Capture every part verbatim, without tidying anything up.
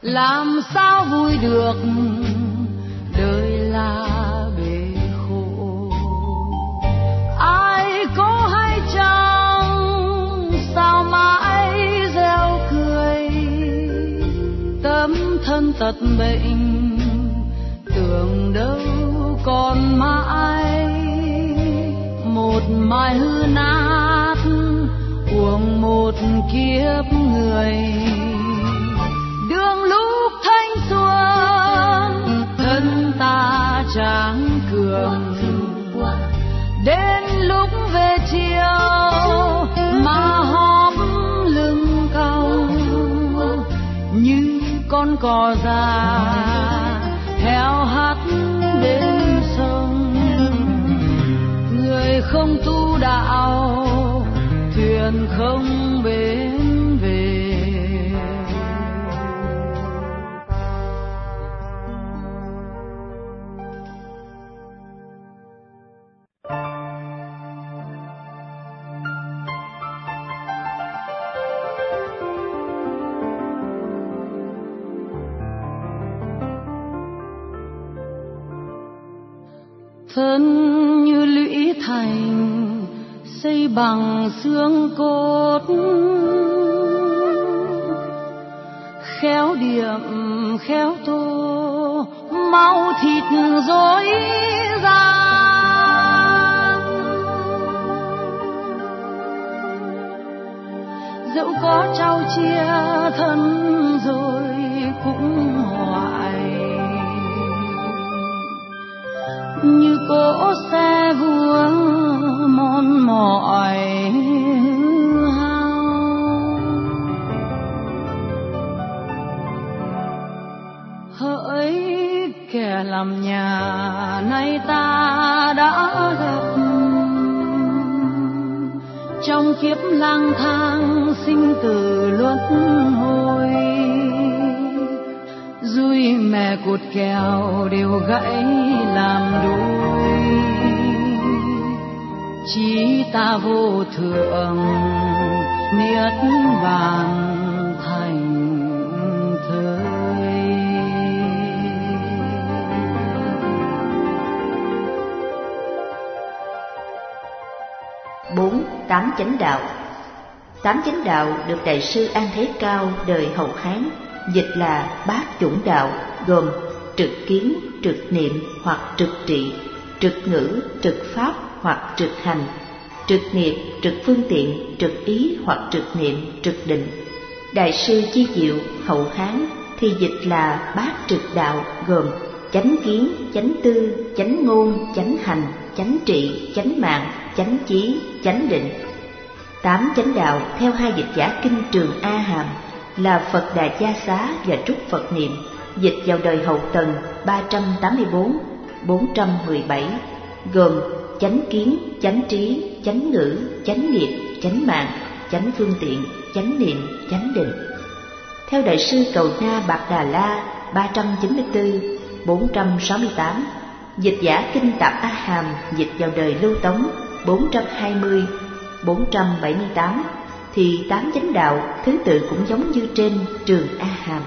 làm sao vui được, đời là bể khổ. Ai có hay chăng sao mãi gieo cười, tấm thân tật bệnh tưởng đâu còn mãi. Một mai hư nát uổng một kiếp người, đường lúc thanh xuân thân ta tráng cường. Đến lúc về chiều mà hóp lưng cong, như con cò già theo hát đến sông. Người không tu đạo, thuyền không bến về. Thân như lũy thành xây bằng xương cốt, khéo điểm khéo tô máu thịt rối gian. Dẫu có trao chia thân rồi cũng hoài, như cỗ xe vua mòn mỏi hao. Hỡi kẻ làm nhà nay ta đã gặp, trong kiếp lang thang sinh tử luân hồi. Dùi mẹ cột kèo đều gãy làm đôi, chí ta vô thượng niết bàn thành thơi. Bốn, tám chánh đạo. Tám chánh đạo được Đại sư An Thế Cao đời Hậu Hán dịch là bát chủng đạo, gồm trực kiến, trực niệm hoặc trực trị, trực ngữ, trực pháp hoặc trực hành, trực nghiệp, trực phương tiện, trực ý hoặc trực niệm, trực định. Đại sư Chi Diệu Hậu Hán thì dịch là bát trực đạo, gồm chánh kiến, chánh tư, chánh ngôn, chánh hành, chánh trị, chánh mạng, chánh chí, chánh định. Tám chánh đạo theo hai dịch giả kinh Trường A Hàm là Phật Đà Gia Xá và Trúc Phật Niệm, dịch vào đời Hậu Tần ba trăm tám mươi tư đến bốn trăm mười bảy, gồm chánh kiến, chánh trí, chánh ngữ, chánh nghiệp, chánh mạng, chánh phương tiện, chánh niệm, chánh định. Theo Đại sư Cầu Na Bạc Đà La ba trăm chín mươi tư đến bốn trăm sáu mươi tám, dịch giả kinh Tạp A Hàm dịch vào đời Lưu Tống bốn trăm hai mươi đến bốn trăm bảy mươi tám, thì tám chánh đạo thứ tự cũng giống như trên Trường A Hàm.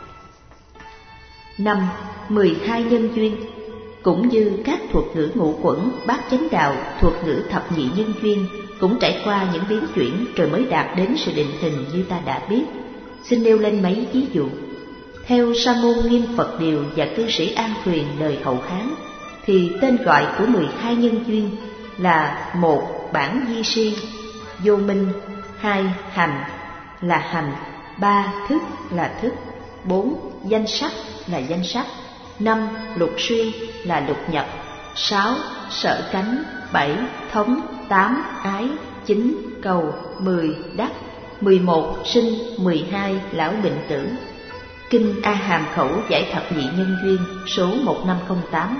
Năm, mười hai nhân duyên. Cũng như các thuật ngữ ngũ quẩn, bát chánh đạo, thuật ngữ thập nhị nhân duyên cũng trải qua những biến chuyển rồi mới đạt đến sự định hình như ta đã biết. Xin nêu lên mấy ví dụ. Theo Sa môn Nghiêm Phật Điều và cư sĩ An Thuyền đời Hậu Hán, thì tên gọi của mười hai nhân duyên là: một, bản di si, vô minh; hai, hành là hành; ba, thức là thức; bốn, danh sắc là danh sắc; năm, lục xuyên là lục nhập; sáu, sở cánh; bảy, thống; tám, ái; chín, cầu; mười, đắc; mười một, sinh; mười hai, lão bệnh tử. Kinh A Hàm Khẩu giải thập nhị nhân duyên số một năm không tám.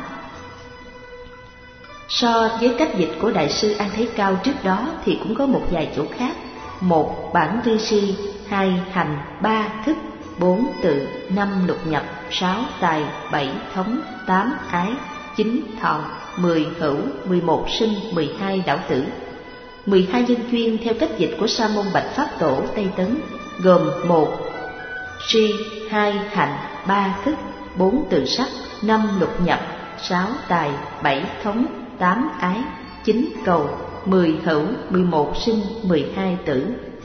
So với cách dịch của Đại sư An Thế Cao trước đó thì cũng có một vài chỗ khác. Một, bản vi si; hai, hành; ba, thức; bốn, tự; năm, lục nhập; sáu, tài; bảy, thống; tám, ái; chín, thọ; mười, hữu; mười một, sinh; mười hai, lão tử. Mười hai nhân duyên theo cách dịch của Sa môn Bạch Pháp Tổ Tây Tấn gồm: một, si, hai hạnh, ba thức, bốn từ sắc, năm lục nhập, sáu tài, bảy thống, tám ái, chín cầu, mười hữu, mười một sinh, mười hai tử.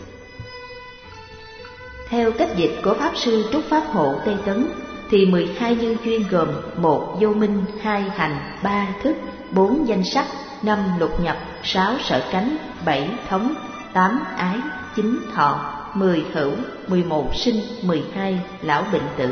Theo cách dịch của Pháp Sư Trúc Pháp Hộ Tây Tấn thì mười hai nhân duyên gồm một vô minh, hai hành, ba thức, bốn danh sắc, năm lục nhập, sáu sở cánh, bảy thống, tám ái, chín thọ, mười hữu, mười một sinh, mười hai lão bệnh tử.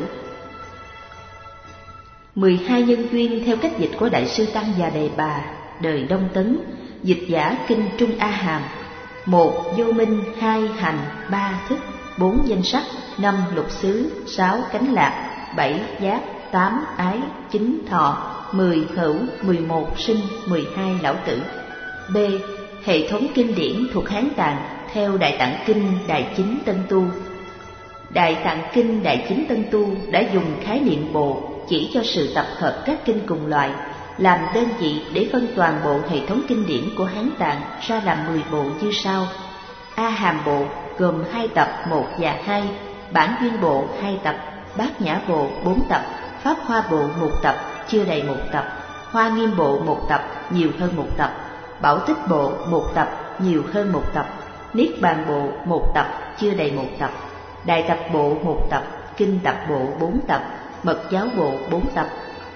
mười hai nhân duyên theo cách dịch của Đại sư Tăng Già Đề Bà đời Đông Tấn, dịch giả kinh Trung A Hàm: một vô minh, hai hành, ba thức, bốn danh sắc, năm lục xứ, sáu cánh lạc, bảy giác, tám ái, chín thọ, mười hữu, mười một sinh, mười hai lão tử. B. Hệ thống kinh điển thuộc Hán Tạng theo Đại Tạng Kinh Đại Chính Tân Tu. Đại Tạng Kinh Đại Chính Tân Tu đã dùng khái niệm bộ chỉ cho sự tập hợp các kinh cùng loại, làm đơn vị để phân toàn bộ hệ thống kinh điển của Hán Tạng ra làm mười bộ như sau: A Hàm bộ gồm hai tập một và hai, Bản Duyên bộ hai tập, Bát Nhã bộ bốn tập, Pháp Hoa bộ một tập, chưa đầy một tập, Hoa Nghiêm bộ một tập, nhiều hơn một tập, Bảo Tích bộ một tập, nhiều hơn một tập, Niết Bàn bộ một tập, chưa đầy một tập, Đại Tập bộ một tập, Kinh Tập bộ bốn tập, Mật Giáo bộ bốn tập.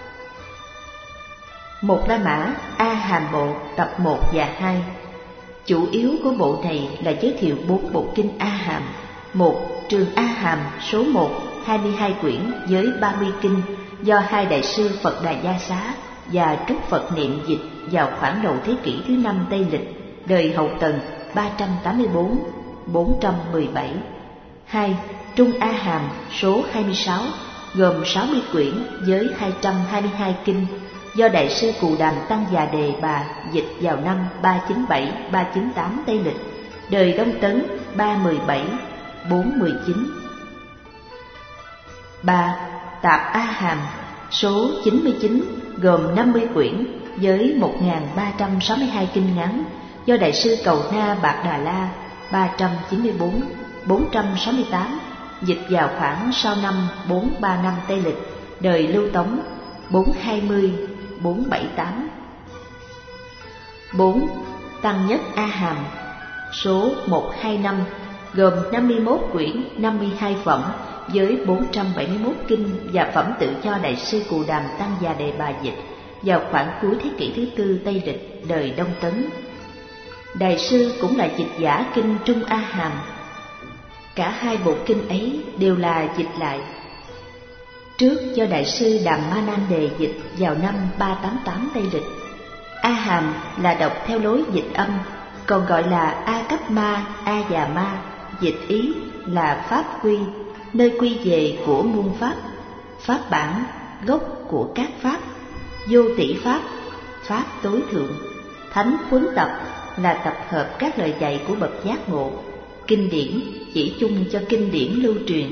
Một La Mã A Hàm bộ tập một và hai. Chủ yếu của bộ này là giới thiệu bốn bộ kinh A Hàm. Một, Trường A Hàm số một, hai mươi hai quyển với ba mươi kinh do hai đại sư Phật Đà Gia Xá và Trúc Phật Niệm dịch vào khoảng đầu thế kỷ thứ năm Tây Lịch, đời Hậu Tần ba trăm tám mươi bốn đến bốn trăm mười bảy. Hai, Trung A Hàm số hai mươi sáu, gồm sáu mươi quyển với hai trăm hai mươi hai kinh do đại sư Cù Đàm Tăng Già Đề Bà dịch vào năm ba chín bảy đến ba chín tám Tây Lịch, đời Đông Tấn ba mười bảy đến bốn mười chín. Ba, Tạp A Hàm số chín mươi chín, gồm năm mươi quyển với một nghìn ba trăm sáu mươi hai kinh ngắn do đại sư Cầu Na Bạc Đà La ba trăm chín mươi bốn đến bốn trăm sáu mươi tám dịch vào khoảng sau năm bốn ba năm Tây Lịch, đời Lưu Tống bốn hai mươi đến bốn bảy tám. Bốn, Tăng Nhất A Hàm số một hai năm, gồm năm mươi mốt quyển, năm mươi hai phẩm với bốn trăm bảy mươi mốt kinh và phẩm tự cho đại sư Cù Đàm Tăng Già Đề Bà dịch vào khoảng cuối thế kỷ thứ tư Tây Lịch, đời Đông Tấn. Đại sư cũng là dịch giả kinh Trung A Hàm. Cả hai bộ kinh ấy đều là dịch lại. Trước do đại sư Đàm Ma Nan Đề dịch vào năm ba tám tám Tây Lịch. A Hàm là đọc theo lối dịch âm, còn gọi là A Cấp Ma, A Già Ma, dịch ý là Pháp quy, nơi quy về của muôn pháp, Pháp bản, gốc của các pháp, vô tỷ pháp, Pháp tối thượng, Thánh Huấn Tập là tập hợp các lời dạy của bậc giác ngộ, kinh điển chỉ chung cho kinh điển lưu truyền.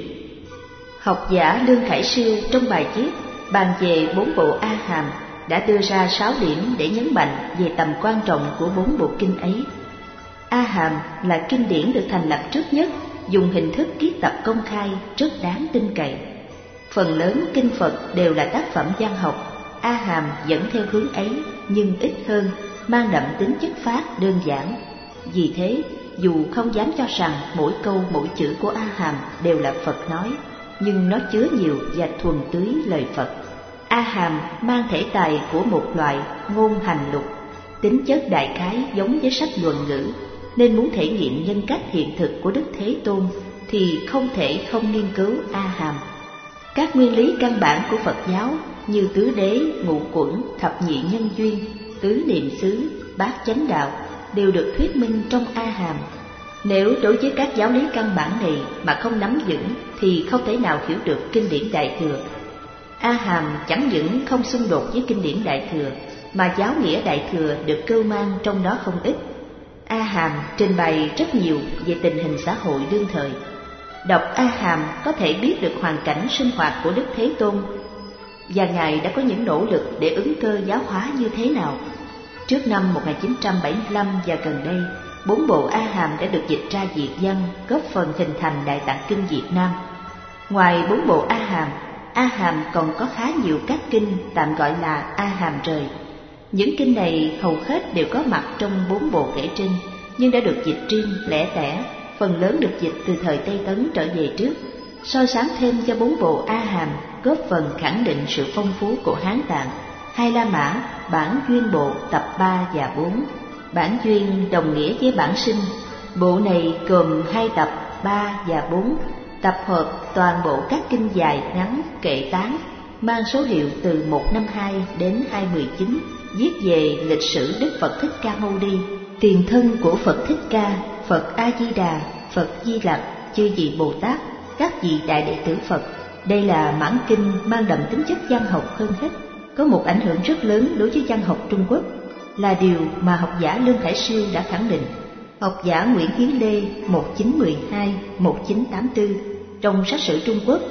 Học giả Lương Khải Siêu trong bài viết bàn về bốn bộ A Hàm đã đưa ra sáu điểm để nhấn mạnh về tầm quan trọng của bốn bộ kinh ấy. A Hàm là kinh điển được thành lập trước nhất, dùng hình thức kiết tập công khai rất đáng tin cậy. Phần lớn kinh Phật đều là tác phẩm văn học, A Hàm dẫn theo hướng ấy nhưng ít hơn, mang đậm tính chất phát đơn giản. Vì thế, dù không dám cho rằng mỗi câu mỗi chữ của A Hàm đều là Phật nói, nhưng nó chứa nhiều và thuần túy lời Phật. A Hàm mang thể tài của một loại ngôn hành lục, tính chất đại khái giống với sách luận ngữ, nên muốn thể nghiệm nhân cách hiện thực của Đức Thế Tôn thì không thể không nghiên cứu A Hàm. Các nguyên lý căn bản của Phật giáo như tứ đế, ngũ quẩn, thập nhị nhân duyên, tứ niệm xứ, bát chánh đạo đều được thuyết minh trong A Hàm. Nếu đối với các giáo lý căn bản này mà không nắm vững thì không thể nào hiểu được kinh điển Đại Thừa. A Hàm chẳng những không xung đột với kinh điển Đại Thừa, mà giáo nghĩa Đại Thừa được cưu mang trong đó không ít. A Hàm trình bày rất nhiều về tình hình xã hội đương thời. Đọc A Hàm có thể biết được hoàn cảnh sinh hoạt của Đức Thế Tôn, và Ngài đã có những nỗ lực để ứng cơ giáo hóa như thế nào. Trước năm một nghìn chín trăm bảy mươi lăm và gần đây, bốn bộ A Hàm đã được dịch ra Việt văn, góp phần hình thành Đại Tạng Kinh Việt Nam. Ngoài bốn bộ A Hàm, A Hàm còn có khá nhiều các kinh tạm gọi là A Hàm rời. Những kinh này hầu hết đều có mặt trong bốn bộ kể trên, nhưng đã được dịch riêng lẻ tẻ, phần lớn được dịch từ thời Tây Tấn trở về trước. Soi sáng thêm cho bốn bộ A Hàm, góp phần khẳng định sự phong phú của Hán Tạng. Hai La Mã, bản duyên bộ tập ba và bốn. Bản duyên đồng nghĩa với bản sinh. Bộ này gồm hai tập ba và bốn, tập hợp toàn bộ các kinh dài ngắn kệ tán, mang số hiệu từ một trăm năm mươi hai đến hai trăm mười chín, viết về lịch sử Đức Phật Thích Ca Mâu Ni, tiền thân của Phật Thích Ca, Phật A Di Đà, Phật Di Lặc, chư vị Bồ Tát, các vị đại đệ tử Phật. Đây là mãn kinh mang đậm tính chất văn học hơn hết, có một ảnh hưởng rất lớn đối với văn học Trung Quốc, là điều mà học giả Lương Khải Siêu đã khẳng định. Học giả Nguyễn Hiến Lê một nghìn chín trăm mười hai đến một nghìn chín trăm tám mươi tư trong sách sử Trung Quốc,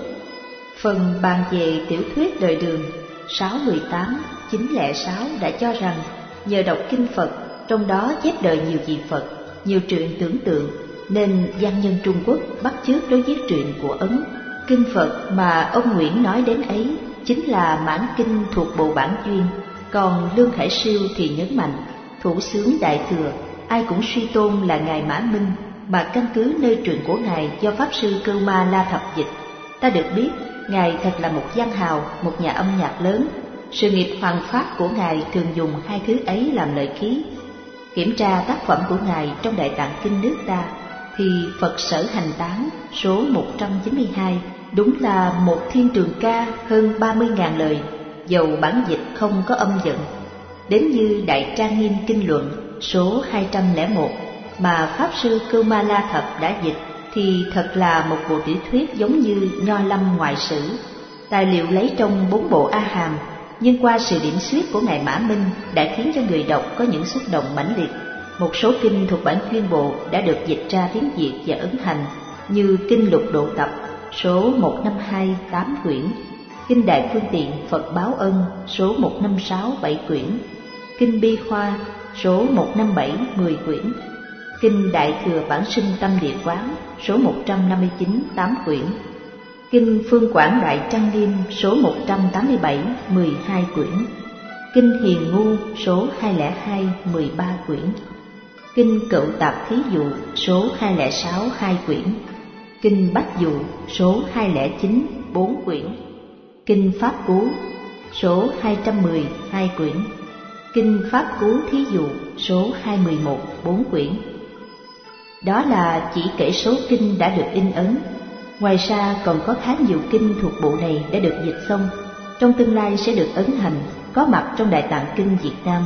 phần bàn về tiểu thuyết đời Đường sáu mười tám chín không sáu đã cho rằng nhờ đọc kinh Phật, trong đó chép đời nhiều vị Phật, nhiều truyện tưởng tượng, nên văn nhân Trung Quốc bắt chước đối với truyện của Ấn. Kinh Phật mà ông Nguyễn nói đến ấy chính là mãn kinh thuộc bộ bản duyên. Còn Lương Khải Siêu thì nhấn mạnh, thủ xướng Đại Thừa ai cũng suy tôn là Ngài Mã Minh, mà căn cứ nơi truyện của Ngài do Pháp Sư Cưu Ma La Thập dịch. Ta được biết, Ngài thật là một văn hào, một nhà âm nhạc lớn. Sự nghiệp hoằng pháp của Ngài thường dùng hai thứ ấy làm lợi khí. Kiểm tra tác phẩm của Ngài trong Đại Tạng Kinh nước ta, thì Phật Sở Hành Tán số một trăm chín mươi hai đúng là một thiên trường ca hơn ba mươi nghìn lời, dầu bản dịch không có âm dẫn. Đến như Đại Trang Nghiêm Kinh Luận số hai trăm lẻ một mà Pháp Sư Cưu Ma La Thập đã dịch thì thật là một bộ tiểu thuyết giống như Nho Lâm ngoại sử. Tài liệu lấy trong bốn bộ A Hàm, nhưng qua sự điểm xuyết của Ngài Mã Minh đã khiến cho người đọc có những xúc động mãnh liệt. Một số kinh thuộc bản chuyên bộ đã được dịch ra tiếng Việt và ấn hành, như Kinh Lục Độ Tập số một trăm năm mươi hai tám quyển, Kinh Đại Phương Tiện Phật Báo Ân số một trăm năm mươi sáu bảy quyển, Kinh Bi Khoa số một trăm năm mươi bảy mười quyển, Kinh Đại Thừa Bản Sinh Tâm Địa Quán số một trăm năm mươi chín tám quyển, Kinh Phương Quảng Đại Trang Nghiêm số một trăm tám mươi bảy mười hai quyển, Kinh Hiền Ngu số hai trăm lẻ hai mười ba quyển, Kinh Cựu Tạp Thí Dụ số hai trăm lẻ sáu hai quyển, Kinh Bách Dụ số hai trăm lẻ chín bốn quyển, Kinh Pháp Cú số hai trăm mười hai quyển, Kinh Pháp Cú Thí Dụ số hai trăm mười một bốn quyển. Đó là chỉ kể số kinh đã được in ấn. Ngoài ra còn có khá nhiều kinh thuộc bộ này đã được dịch xong, trong tương lai sẽ được ấn hành, có mặt trong Đại Tạng Kinh Việt Nam.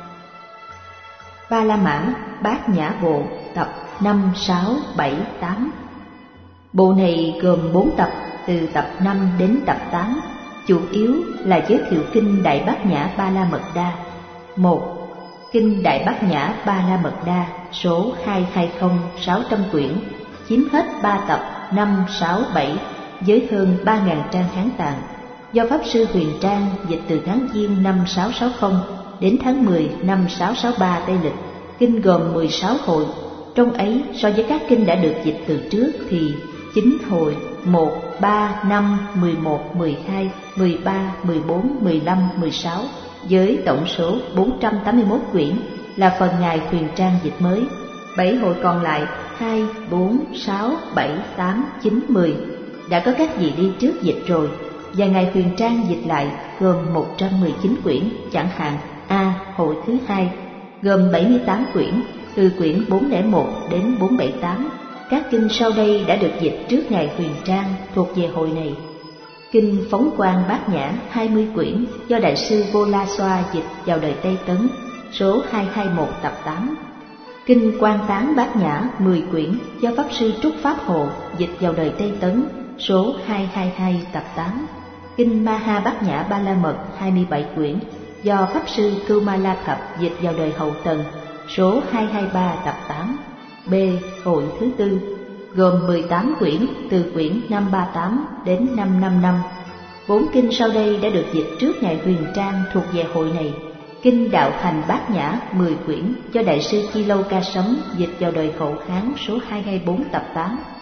Ba La Mã Bát Nhã Bộ tập năm, sáu, bảy, tám. Bộ này gồm bốn tập từ tập năm đến tập tám, chủ yếu là giới thiệu kinh Đại Bát Nhã Ba La Mật Đa. Một. Kinh Đại Bát Nhã Ba La Mật Đa số hai trăm hai mươi sáu trăm quyển, chiếm hết ba tập năm, sáu, bảy với hơn ba nghìn trang Hán Tạng, do Pháp Sư Huyền Trang dịch từ tháng Giêng năm sáu sáu không đến tháng mười năm sáu sáu ba Tây Lịch. Kinh gồm mười sáu hội, trong ấy so với các kinh đã được dịch từ trước thì chín hội một, ba, năm, mười một, mười hai, mười ba, mười bốn, mười lăm, mười sáu với tổng số bốn trăm tám mươi mốt quyển là phần Ngài Huyền Trang dịch mới. Bảy hội còn lại hai, bốn, sáu, bảy, tám, chín, mười đã có các vị đi trước dịch rồi, và Ngài Huyền Trang dịch lại gồm một trăm mười chín quyển, chẳng hạn A hội thứ hai gồm bảy mươi tám quyển, từ quyển bốn không một đến bốn trăm bảy mươi tám. Các kinh sau đây đã được dịch trước Ngài Huyền Trang thuộc về hội này. Kinh Phóng Quang Bát Nhã hai mươi quyển do Đại sư Vô La Xoa dịch vào đời Tây Tấn số hai trăm hai mươi mốt tập tám. Kinh Quan Tán Bát Nhã mười quyển do Pháp Sư Trúc Pháp Hộ dịch vào đời Tây Tấn số hai trăm hai mươi hai tập tám. Kinh Ma Ha Bát Nhã Ba La Mật hai mươi bảy quyển do Pháp Sư Cưu Ma La Thập dịch vào đời Hậu Tần số hai trăm hai mươi ba tập tám. B. Hội thứ tư gồm mười tám quyển từ quyển năm trăm ba mươi tám đến năm trăm năm mươi lăm. Bốn kinh sau đây đã được dịch trước Ngài Huyền Trang thuộc về hội này. Kinh Đạo Thành Bát Nhã mười quyển do Đại sư Chi Lâu Ca Sấm dịch vào đời Hậu Hán số hai trăm hai mươi bốn tập tám.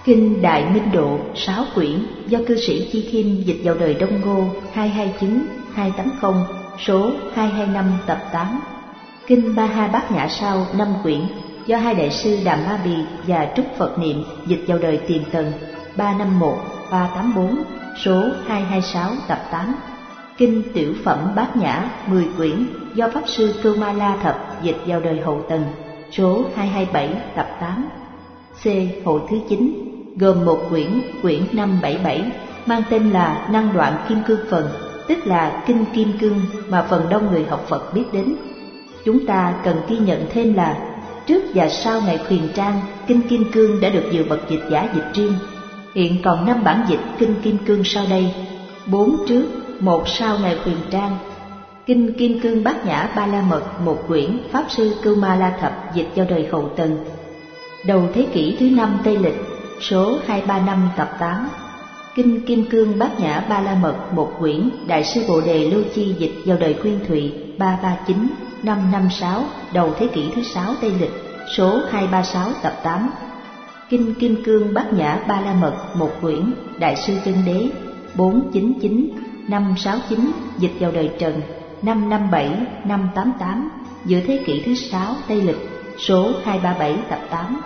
Kinh Đại Minh Độ sáu quyển do cư sĩ Chi Kim dịch vào đời Đông Ngô hai hai chín hai tám không số hai hai năm tập tám. Kinh Ba Ha Bát Nhã Sao năm quyển do hai đại sư Đàm Ma Bì và Trúc Phật Niệm dịch vào đời Tiền Tần ba năm một ba tám bốn số hai hai sáu tập tám. Kinh Tiểu Phẩm Bát Nhã mười quyển do Pháp Sư Cưu Ma La Thập dịch vào đời Hậu Tần số hai hai bảy tập tám. C. Hội thứ chín gồm một quyển, quyển năm bảy bảy, mang tên là Năng Đoạn Kim Cương Phần, tức là Kinh Kim Cương mà phần đông người học Phật biết đến. Chúng ta cần ghi nhận thêm là trước và sau ngày Khuyền Trang, Kinh Kim Cương đã được nhiều bậc dịch giả dịch riêng. Hiện còn năm bản dịch Kinh Kim Cương sau đây, bốn trước, một sau ngày Khuyền Trang. Kinh Kim Cương Bát Nhã Ba La Mật một quyển, Pháp Sư Cưu Ma La Thập dịch vào đời Hậu Tần, đầu thế kỷ thứ năm Tây Lịch, số hai ba năm tập tám. Kinh Kim Cương Bát Nhã Ba La Mật một quyển, Đại sư Bồ Đề Lưu Chi dịch vào đời Khuyên Thụy ba ba chín năm năm sáu, đầu thế kỷ thứ sáu Tây Lịch, số hai ba sáu tập tám. Kinh Kim Cương Bát Nhã Ba La Mật một quyển, Đại sư Chân Đế bốn chín chín năm sáu chín dịch vào đời Trần năm năm bảy năm tám tám, giữa thế kỷ thứ sáu Tây Lịch, số hai ba bảy tập tám.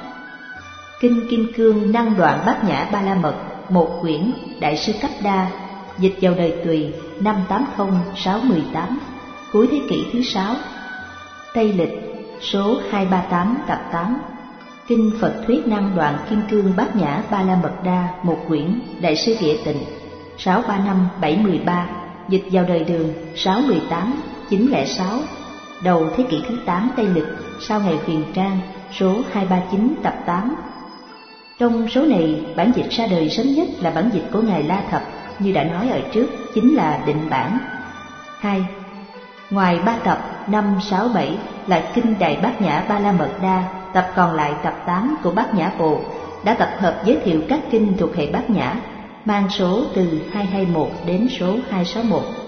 Kinh Kim Cương Năng Đoạn Bát Nhã Ba La Mật một quyển, Đại sư Cách Đa dịch vào đời Tùy năm tám không sáu mười tám, cuối thế kỷ thứ sáu Tây Lịch, số hai ba tám tập tám. Kinh Phật Thuyết Năng Đoạn Kim Cương Bát Nhã Ba La Mật Đa một quyển, Đại sư Địa Tịnh sáu ba năm bảy mười ba, dịch vào đời Đường sáu mười tám chín không sáu, đầu thế kỷ thứ tám Tây Lịch, sau ngày Huyền Trang, số hai ba chín tập tám. Trong số này, bản dịch ra đời sớm nhất là bản dịch của Ngài La Thập, như đã nói ở trước, chính là Định Bản. Hai. Ngoài ba tập năm, sáu, bảy là Kinh Đại Bát Nhã Ba La Mật Đa, tập còn lại tập tám của Bát Nhã Bộ đã tập hợp giới thiệu các kinh thuộc hệ Bát Nhã, mang số từ hai hai một đến số hai sáu một.